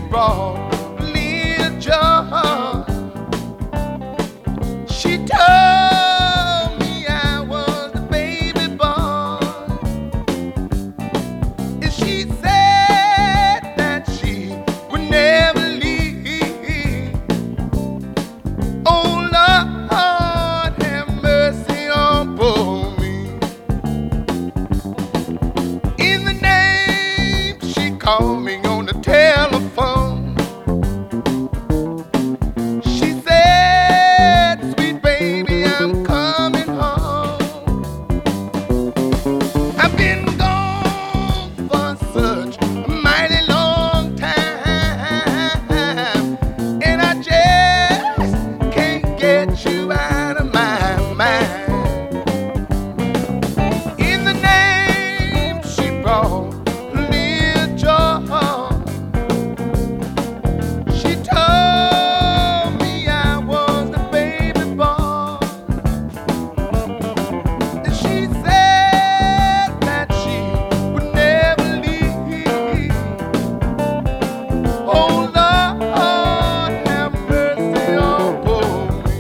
brought little joy. She told me I was the baby boy, and she said that she would never leave. Oh Lord, have mercy on poor me. In the name, she called me on the telephone. She said, sweet baby, I'm coming home. I've been gone for such a mighty long time, and I just can't get you out of my mind. In the name, she brought little joy. She told me I was the baby boy, and she said that she would never leave. Oh Lord, have mercy on poor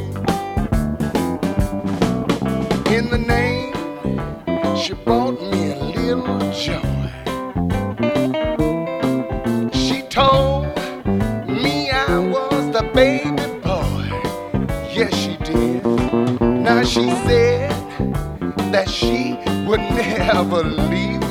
me. In the name, she brought me a little joy. She told me I was the baby boy. Yes, she did. Now she said that she would never leave